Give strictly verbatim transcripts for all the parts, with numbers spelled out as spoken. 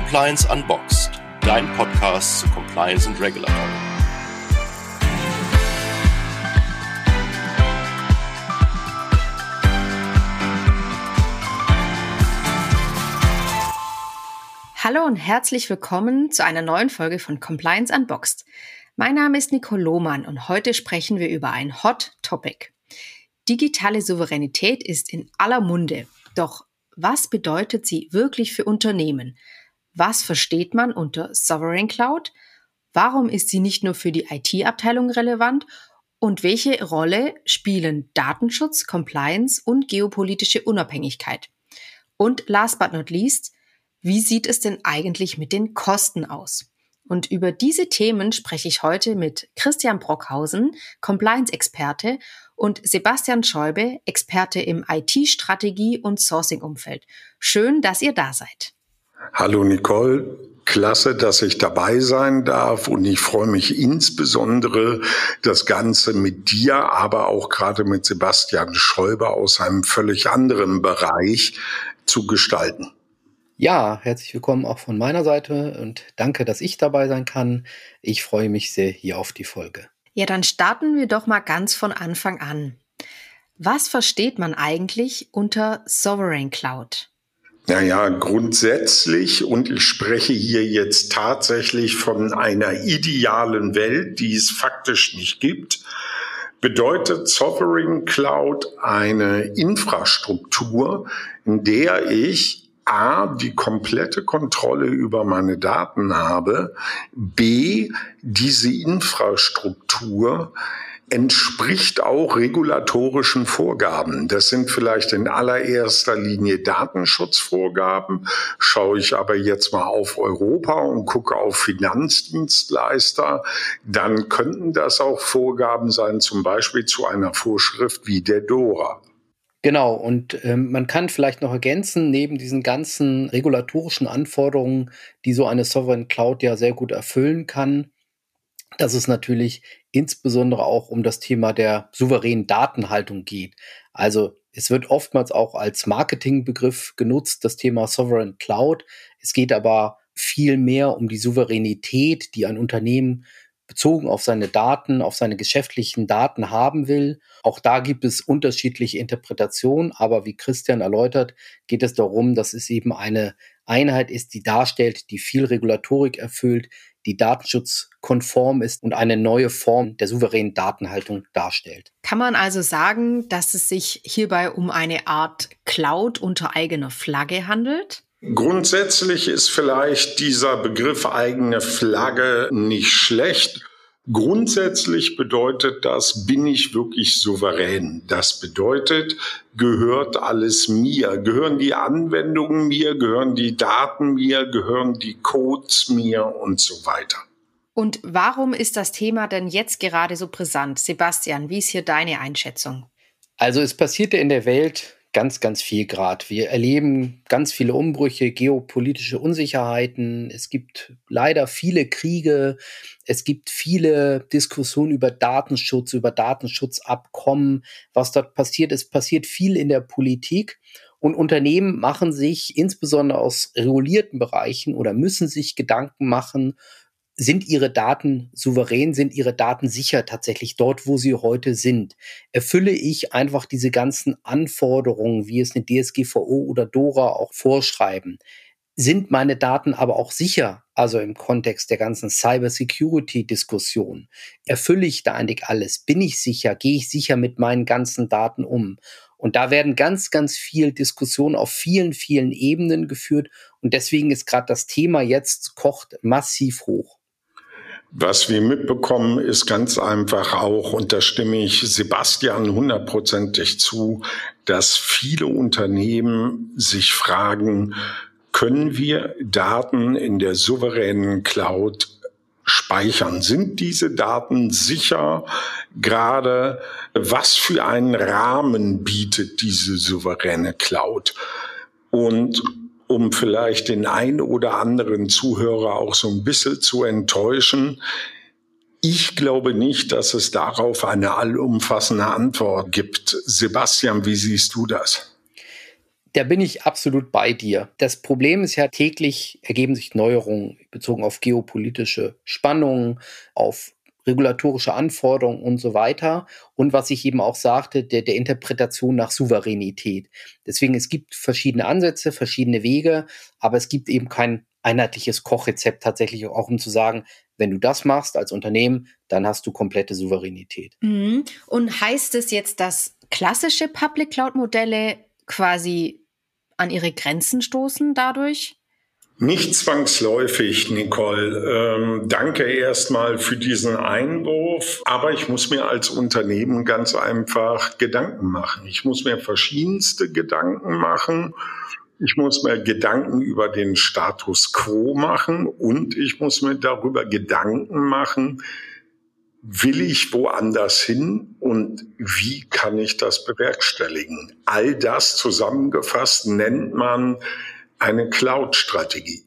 Compliance Unboxed, dein Podcast zu Compliance und Regulatory. Hallo und herzlich willkommen zu einer neuen Folge von Compliance Unboxed. Mein Name ist Nicole Lohmann und heute sprechen wir über ein Hot Topic. Digitale Souveränität ist in aller Munde. Doch was bedeutet sie wirklich für Unternehmen? Was versteht man unter Sovereign Cloud? Warum ist sie nicht nur für die I T-Abteilung relevant? Und welche Rolle spielen Datenschutz, Compliance und geopolitische Unabhängigkeit? Und last but not least, wie sieht es denn eigentlich mit den Kosten aus? Und über diese Themen spreche ich heute mit Christian Brockhausen, Compliance-Experte, und Sebastian Scheube, Experte im I T-Strategie- und Sourcing-Umfeld. Schön, dass ihr da seid. Hallo Nicole, klasse, dass ich dabei sein darf, und ich freue mich insbesondere, das Ganze mit dir, aber auch gerade mit Sebastian Scheube aus einem völlig anderen Bereich zu gestalten. Ja, herzlich willkommen auch von meiner Seite und danke, dass ich dabei sein kann. Ich freue mich sehr hier auf die Folge. Ja, dann starten wir doch mal ganz von Anfang an. Was versteht man eigentlich unter Sovereign Cloud? Naja, grundsätzlich, und ich spreche hier jetzt tatsächlich von einer idealen Welt, die es faktisch nicht gibt, bedeutet Sovereign Cloud eine Infrastruktur, in der ich A, die komplette Kontrolle über meine Daten habe, B, diese Infrastruktur entspricht auch regulatorischen Vorgaben. Das sind vielleicht in allererster Linie Datenschutzvorgaben. Schaue ich aber jetzt mal auf Europa und gucke auf Finanzdienstleister, dann könnten das auch Vorgaben sein, zum Beispiel zu einer Vorschrift wie der DORA. Genau, und ähm, man kann vielleicht noch ergänzen, neben diesen ganzen regulatorischen Anforderungen, die so eine Sovereign Cloud ja sehr gut erfüllen kann, dass es natürlich insbesondere auch um das Thema der souveränen Datenhaltung geht. Also es wird oftmals auch als Marketingbegriff genutzt, das Thema Sovereign Cloud. Es geht aber viel mehr um die Souveränität, die ein Unternehmen bezogen auf seine Daten, auf seine geschäftlichen Daten haben will. Auch da gibt es unterschiedliche Interpretationen, aber wie Christian erläutert, geht es darum, dass es eben eine Einheit ist, die darstellt, die viel Regulatorik erfüllt, die datenschutzkonform ist und eine neue Form der souveränen Datenhaltung darstellt. Kann man also sagen, dass es sich hierbei um eine Art Cloud unter eigener Flagge handelt? Grundsätzlich ist vielleicht dieser Begriff eigene Flagge nicht schlecht. Grundsätzlich bedeutet das, bin ich wirklich souverän? Das bedeutet, gehört alles mir? Gehören die Anwendungen mir? Gehören die Daten mir? Gehören die Codes mir? Und so weiter. Und warum ist das Thema denn jetzt gerade so brisant? Sebastian, wie ist hier deine Einschätzung? Also es passierte in der Welt ganz, ganz viel gerade. Wir erleben ganz viele Umbrüche, geopolitische Unsicherheiten. Es gibt leider viele Kriege. Es gibt viele Diskussionen über Datenschutz, über Datenschutzabkommen. Was dort passiert, es passiert viel in der Politik. Und Unternehmen machen sich insbesondere aus regulierten Bereichen oder müssen sich Gedanken machen, sind ihre Daten souverän, sind ihre Daten sicher tatsächlich dort, wo sie heute sind? Erfülle ich einfach diese ganzen Anforderungen, wie es eine D S G V O oder DORA auch vorschreiben? Sind meine Daten aber auch sicher, also im Kontext der ganzen Cyber-Security-Diskussion? Erfülle ich da eigentlich alles? Bin ich sicher? Gehe ich sicher mit meinen ganzen Daten um? Und da werden ganz, ganz viel Diskussionen auf vielen, vielen Ebenen geführt. Und deswegen ist gerade das Thema jetzt, kocht massiv hoch. Was wir mitbekommen, ist ganz einfach auch, und da stimme ich Sebastian hundertprozentig zu, dass viele Unternehmen sich fragen, können wir Daten in der souveränen Cloud speichern? Sind diese Daten sicher? Gerade was für einen Rahmen bietet diese souveräne Cloud? Und um vielleicht den einen oder anderen Zuhörer auch so ein bisschen zu enttäuschen, ich glaube nicht, dass es darauf eine allumfassende Antwort gibt. Sebastian, wie siehst du das? Da bin ich absolut bei dir. Das Problem ist ja, täglich ergeben sich Neuerungen bezogen auf geopolitische Spannungen, auf regulatorische Anforderungen und so weiter. Und was ich eben auch sagte, der, der Interpretation nach Souveränität. Deswegen, es gibt verschiedene Ansätze, verschiedene Wege, aber es gibt eben kein einheitliches Kochrezept tatsächlich, auch um zu sagen, wenn du das machst als Unternehmen, dann hast du komplette Souveränität. Mhm. Und heißt es jetzt, dass klassische Public Cloud-Modelle quasi an ihre Grenzen stoßen dadurch? Nicht zwangsläufig, Nicole. Ähm, danke erstmal für diesen Einwurf. Aber ich muss mir als Unternehmen ganz einfach Gedanken machen. Ich muss mir verschiedenste Gedanken machen. Ich muss mir Gedanken über den Status quo machen und ich muss mir darüber Gedanken machen, will ich woanders hin und wie kann ich das bewerkstelligen? All das zusammengefasst nennt man eine Cloud-Strategie.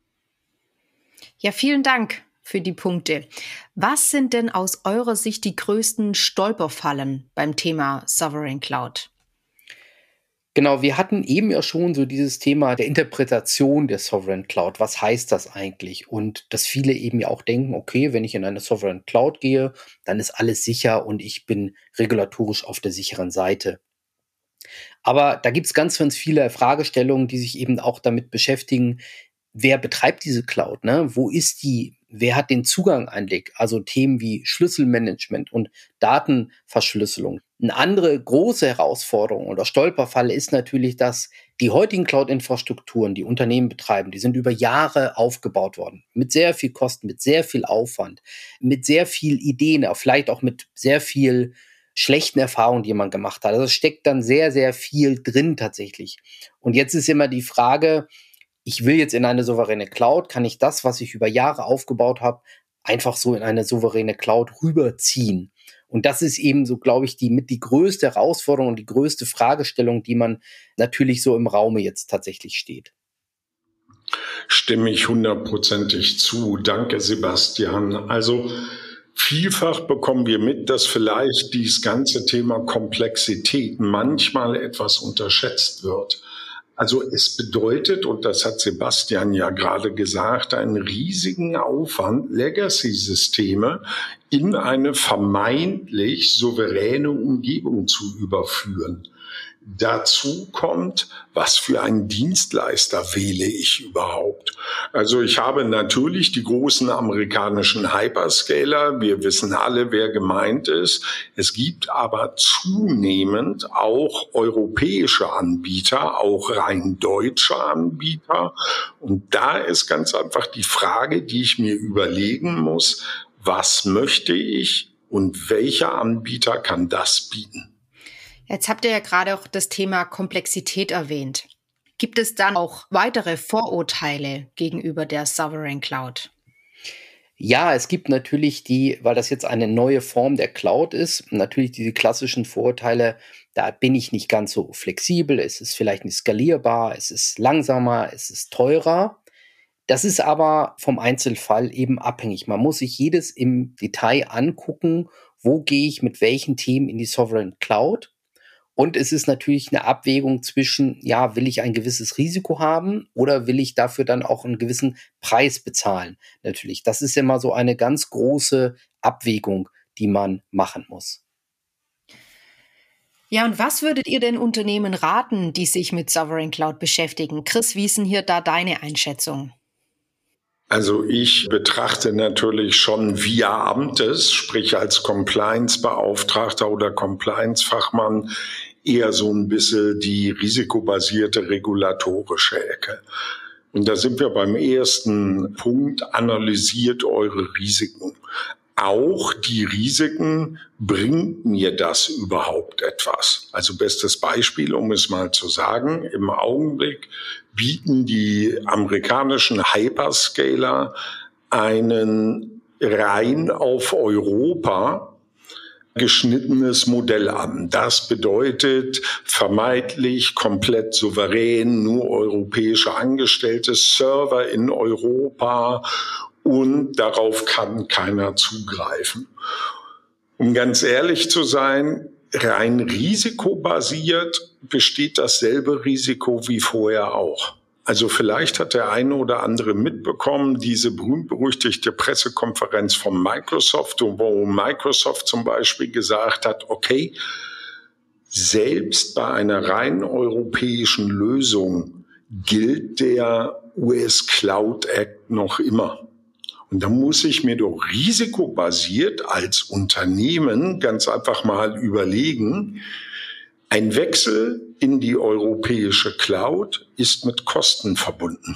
Ja, vielen Dank für die Punkte. Was sind denn aus eurer Sicht die größten Stolperfallen beim Thema Sovereign Cloud? Genau, wir hatten eben ja schon so dieses Thema der Interpretation der Sovereign Cloud. Was heißt das eigentlich? Und dass viele eben ja auch denken, okay, wenn ich in eine Sovereign Cloud gehe, dann ist alles sicher und ich bin regulatorisch auf der sicheren Seite. Aber da gibt es ganz, ganz viele Fragestellungen, die sich eben auch damit beschäftigen, wer betreibt diese Cloud, ne? Wo ist die? Wer hat den Zugang eigentlich? Also Themen wie Schlüsselmanagement und Datenverschlüsselung. Eine andere große Herausforderung oder Stolperfalle ist natürlich, dass die heutigen Cloud-Infrastrukturen, die Unternehmen betreiben, die sind über Jahre aufgebaut worden. Mit sehr viel Kosten, mit sehr viel Aufwand, mit sehr viel Ideen, vielleicht auch mit sehr viel schlechten Erfahrungen, die man gemacht hat. Also es steckt dann sehr, sehr viel drin tatsächlich. Und jetzt ist immer die Frage, ich will jetzt in eine souveräne Cloud, kann ich das, was ich über Jahre aufgebaut habe, einfach so in eine souveräne Cloud rüberziehen? Und das ist eben so, glaube ich, die mit die größte Herausforderung und die größte Fragestellung, die man natürlich so im Raume jetzt tatsächlich steht. Stimme ich hundertprozentig zu. Danke, Sebastian. Also vielfach bekommen wir mit, dass vielleicht dieses ganze Thema Komplexität manchmal etwas unterschätzt wird. Also es bedeutet, und das hat Sebastian ja gerade gesagt, einen riesigen Aufwand, Legacy-Systeme in eine vermeintlich souveräne Umgebung zu überführen. Dazu kommt, was für einen Dienstleister wähle ich überhaupt? Also ich habe natürlich die großen amerikanischen Hyperscaler. Wir wissen alle, wer gemeint ist. Es gibt aber zunehmend auch europäische Anbieter, auch rein deutsche Anbieter. Und da ist ganz einfach die Frage, die ich mir überlegen muss, was möchte ich und welcher Anbieter kann das bieten? Jetzt habt ihr ja gerade auch das Thema Komplexität erwähnt. Gibt es dann auch weitere Vorurteile gegenüber der Sovereign Cloud? Ja, es gibt natürlich die, weil das jetzt eine neue Form der Cloud ist, natürlich diese klassischen Vorurteile, da bin ich nicht ganz so flexibel, es ist vielleicht nicht skalierbar, es ist langsamer, es ist teurer. Das ist aber vom Einzelfall eben abhängig. Man muss sich jedes im Detail angucken, wo gehe ich mit welchen Themen in die Sovereign Cloud. Und es ist natürlich eine Abwägung zwischen, ja, will ich ein gewisses Risiko haben oder will ich dafür dann auch einen gewissen Preis bezahlen? Natürlich, das ist immer so eine ganz große Abwägung, die man machen muss. Ja, und was würdet ihr den Unternehmen raten, die sich mit Sovereign Cloud beschäftigen? Chris, wie ist denn hier da deine Einschätzung? Also ich betrachte natürlich schon via Amtes, sprich als Compliance-Beauftragter oder Compliance-Fachmann, eher so ein bisschen die risikobasierte regulatorische Ecke. Und da sind wir beim ersten Punkt, analysiert eure Risiken. Auch die Risiken, bringt mir das überhaupt etwas? Also bestes Beispiel, um es mal zu sagen, im Augenblick bieten die amerikanischen Hyperscaler einen rein auf Europa geschnittenes Modell an. Das bedeutet vermeintlich komplett souverän, nur europäische Angestellte, Server in Europa und darauf kann keiner zugreifen. Um ganz ehrlich zu sein, rein risikobasiert besteht dasselbe Risiko wie vorher auch. Also vielleicht hat der eine oder andere mitbekommen, diese berühmt-berüchtigte Pressekonferenz von Microsoft, wo Microsoft zum Beispiel gesagt hat, okay, selbst bei einer rein europäischen Lösung gilt der U S Cloud Act noch immer. Und da muss ich mir doch risikobasiert als Unternehmen ganz einfach mal überlegen, ein Wechsel in die europäische Cloud ist mit Kosten verbunden.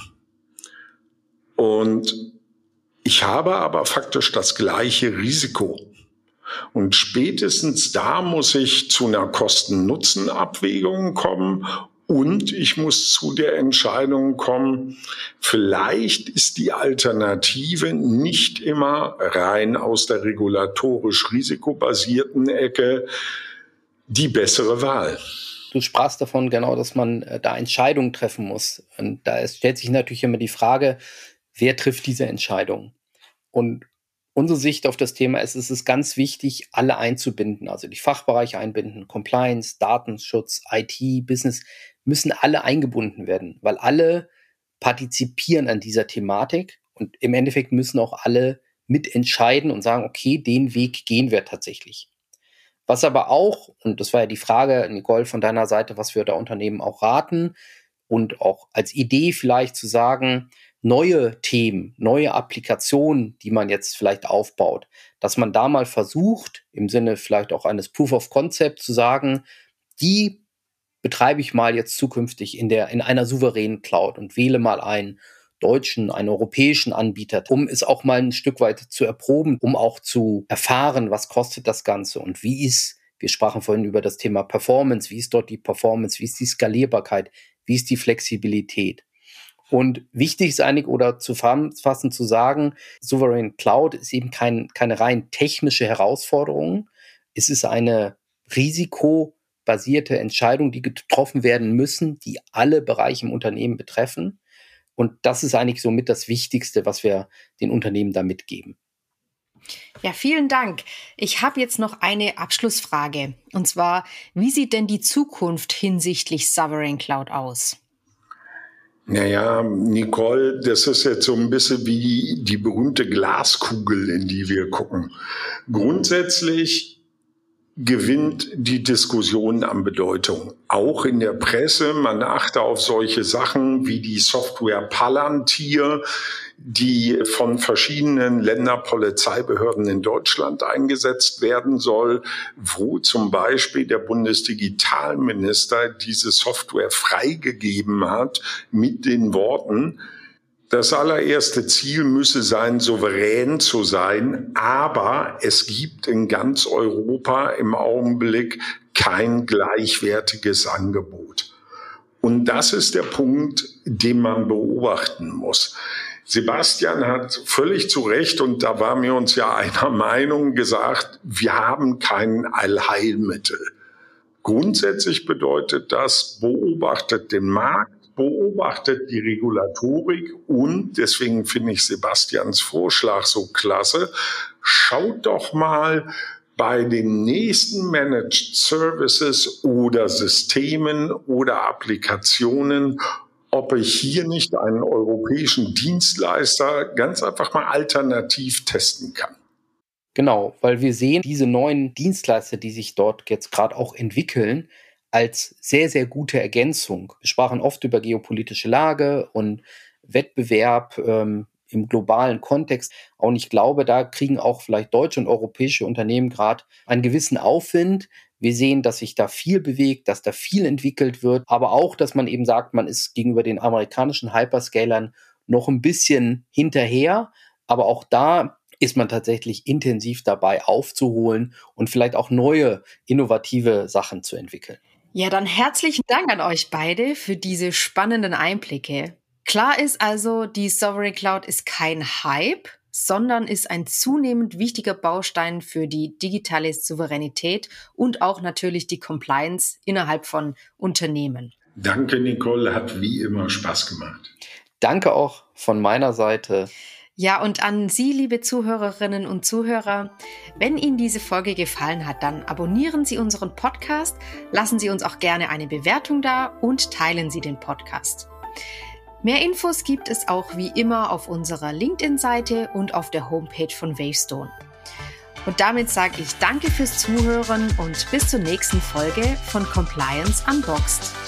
Und ich habe aber faktisch das gleiche Risiko. Und spätestens da muss ich zu einer Kosten-Nutzen-Abwägung kommen und ich muss zu der Entscheidung kommen, vielleicht ist die Alternative nicht immer rein aus der regulatorisch risikobasierten Ecke die bessere Wahl. Du sprachst davon genau, dass man äh, da Entscheidungen treffen muss. Und da ist, stellt sich natürlich immer die Frage, wer trifft diese Entscheidung? Und unsere Sicht auf das Thema ist, es ist ganz wichtig, alle einzubinden, also die Fachbereiche einbinden, Compliance, Datenschutz, I T, Business, müssen alle eingebunden werden, weil alle partizipieren an dieser Thematik und im Endeffekt müssen auch alle mitentscheiden und sagen, okay, den Weg gehen wir tatsächlich. Was aber auch, und das war ja die Frage, Nicole, von deiner Seite, was wir da Unternehmen auch raten und auch als Idee vielleicht zu sagen, neue Themen, neue Applikationen, die man jetzt vielleicht aufbaut, dass man da mal versucht, im Sinne vielleicht auch eines Proof of Concept zu sagen, die betreibe ich mal jetzt zukünftig in der, in einer souveränen Cloud und wähle mal einen deutschen, einen europäischen Anbieter, um es auch mal ein Stück weit zu erproben, um auch zu erfahren, was kostet das Ganze und wie ist, wir sprachen vorhin über das Thema Performance, wie ist dort die Performance, wie ist die Skalierbarkeit, wie ist die Flexibilität. Und wichtig ist eigentlich, oder zusammenfassend zu sagen, Sovereign Cloud ist eben kein, keine rein technische Herausforderung. Es ist eine risikobasierte Entscheidung, die getroffen werden müssen, die alle Bereiche im Unternehmen betreffen. Und das ist eigentlich somit das Wichtigste, was wir den Unternehmen da mitgeben. Ja, vielen Dank. Ich habe jetzt noch eine Abschlussfrage. Und zwar, wie sieht denn die Zukunft hinsichtlich Sovereign Cloud aus? Naja, Nicole, das ist jetzt so ein bisschen wie die berühmte Glaskugel, in die wir gucken. Grundsätzlich gewinnt die Diskussion an Bedeutung. Auch in der Presse, man achte auf solche Sachen wie die Software Palantir, die von verschiedenen Länderpolizeibehörden in Deutschland eingesetzt werden soll, wo zum Beispiel der Bundesdigitalminister diese Software freigegeben hat mit den Worten, das allererste Ziel müsse sein, souverän zu sein, aber es gibt in ganz Europa im Augenblick kein gleichwertiges Angebot. Und das ist der Punkt, den man beobachten muss. Sebastian hat völlig zu Recht, und da waren wir uns ja einer Meinung, gesagt, wir haben kein Allheilmittel. Grundsätzlich bedeutet das, beobachtet den Markt, beobachtet die Regulatorik und, deswegen finde ich Sebastians Vorschlag so klasse, schaut doch mal bei den nächsten Managed Services oder Systemen oder Applikationen, ob ich hier nicht einen europäischen Dienstleister ganz einfach mal alternativ testen kann. Genau, weil wir sehen, diese neuen Dienstleister, die sich dort jetzt gerade auch entwickeln, als sehr, sehr gute Ergänzung. Wir sprachen oft über geopolitische Lage und Wettbewerb ähm, im globalen Kontext. Und ich glaube, da kriegen auch vielleicht deutsche und europäische Unternehmen gerade einen gewissen Aufwind. Wir sehen, dass sich da viel bewegt, dass da viel entwickelt wird, aber auch, dass man eben sagt, man ist gegenüber den amerikanischen Hyperscalern noch ein bisschen hinterher. Aber auch da ist man tatsächlich intensiv dabei aufzuholen und vielleicht auch neue, innovative Sachen zu entwickeln. Ja, dann herzlichen Dank an euch beide für diese spannenden Einblicke. Klar ist also, die Sovereign Cloud ist kein Hype, sondern ist ein zunehmend wichtiger Baustein für die digitale Souveränität und auch natürlich die Compliance innerhalb von Unternehmen. Danke, Nicole, hat wie immer Spaß gemacht. Danke auch von meiner Seite. Ja, und an Sie, liebe Zuhörerinnen und Zuhörer, wenn Ihnen diese Folge gefallen hat, dann abonnieren Sie unseren Podcast, lassen Sie uns auch gerne eine Bewertung da und teilen Sie den Podcast. Mehr Infos gibt es auch wie immer auf unserer LinkedIn-Seite und auf der Homepage von Wavestone. Und damit sage ich danke fürs Zuhören und bis zur nächsten Folge von Compliance Unboxed.